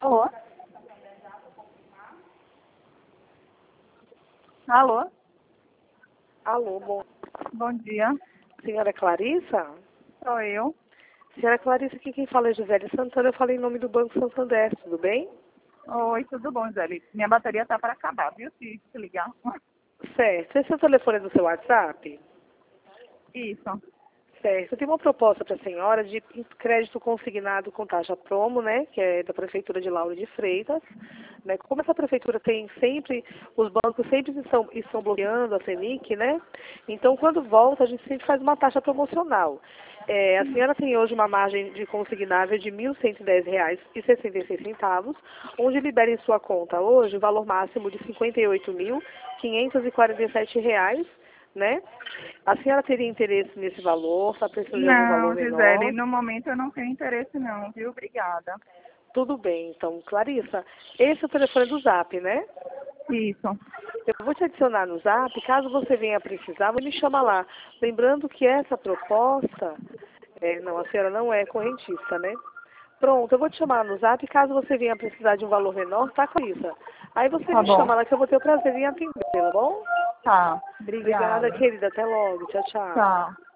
Alô? Alô? Alô, bom. Bom dia. Senhora Clarissa? Sou eu. Senhora Clarissa, aqui quem fala é Gisele Santana, eu falei em nome do Banco Santander, tudo bem? Oi, tudo bom, Zé? Minha bateria tá para acabar, viu? Se ligar. Certo. Esse é o telefone do seu WhatsApp? Isso. Certo. Eu tenho uma proposta para a senhora de crédito consignado com taxa promo, né? Que é da Prefeitura de Lauro de Freitas. Né? Como essa prefeitura tem sempre, os bancos sempre estão bloqueando a Selic, né? Então, quando volta, a gente sempre faz uma taxa promocional. A senhora tem hoje uma margem de consignável de R$ 1.110,66, onde libera em sua conta hoje o valor máximo de R$ 58.547, né? A senhora teria interesse nesse valor? Está precisando de algum valor Não, Gisele, menor? no momento eu não tenho interesse não, viu? Obrigada. Tudo bem, então, Clarissa, esse é o telefone do Zap, né? Isso. Eu vou te adicionar no Zap, caso você venha precisar, você me chama lá. Lembrando que essa proposta, não, a senhora não é correntista, né? Pronto, eu vou te chamar no Zap, caso você venha precisar de um valor menor, tá, Clarissa? Aí você Tá me bom. chama lá que eu vou ter o prazer em atender, tá bom? Tá. Obrigada, Obrigada. querida. Até logo. Tchau, tchau. Tchau.